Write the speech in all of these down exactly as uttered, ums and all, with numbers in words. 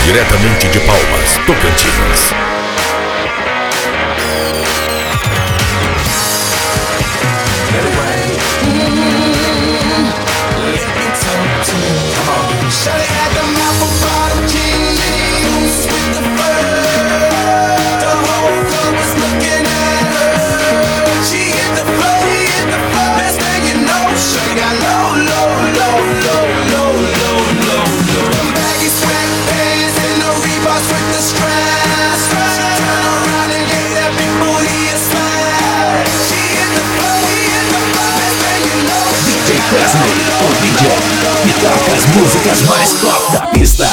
Diretamente de Palmas, Tocantins. O D J que toca as músicas mais top da pista.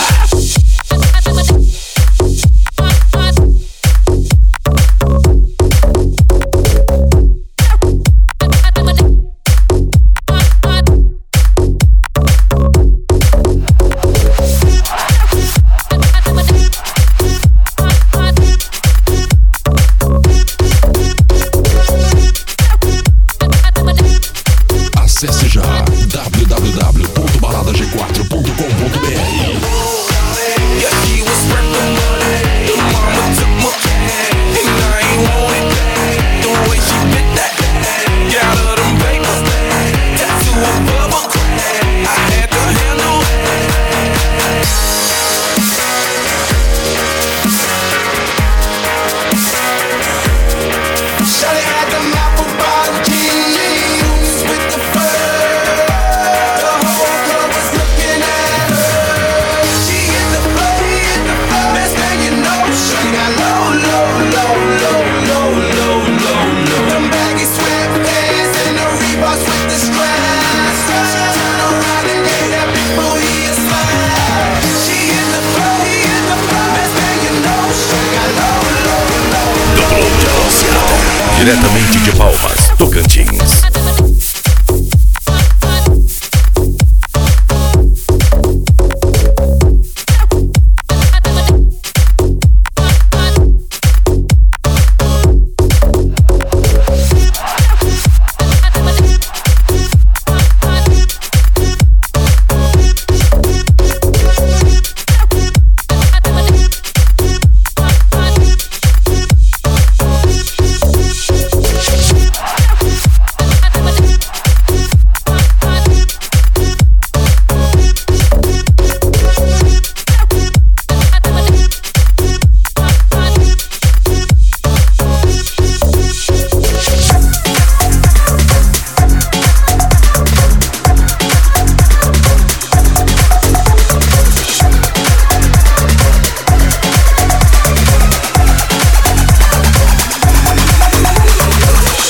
Acesse já w w w ponto balada g quatro ponto com ponto b r. Diretamente de Palmas, Tocantins.